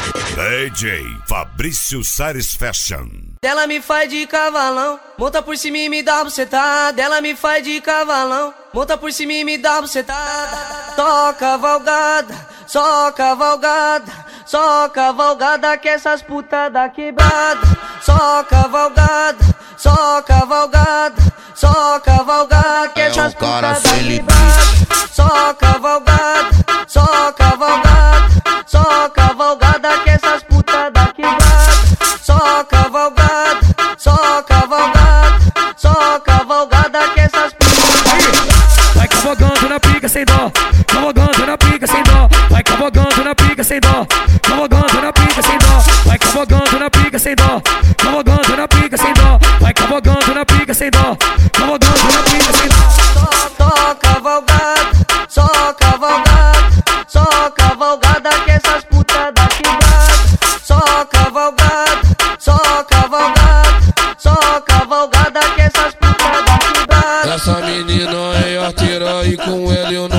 DJ Fabrício Sares Fashion. Ela me faz de cavalão, monta por cima e me dá bucetada. Ela me faz de cavalão, monta por cima e me dá bucetada. Só cavalgada, só cavalgada, só cavalgada que essas putas da quebrada. Só cavalgada, só cavalgada, só cavalgada que essas putas da quebrada. Só cavalgada, só cavalgada, só cavalgada que essas putas da quebrada. Só cavalgada, só cavalgada, só cavalgada que essas putas da quebrada. Vai cavalgando na pica sem dó, cavalgando na pica sem dó. Vai cavalgando na pica sem dó, cavalgando na pica sem dó. Vai cavalgando na pica sem dó, cavalgando na pica sem dó. Vai cavalgando na pica sem dó, cavalgando na pica sem dó. Só cavalgada, só cavalgada, só cavalgada que essas putas da quebrada. Só cavalgada, só cavalgada, só cavalgada que essas putas da quebrada. Essa menina é arteira e com ela eu não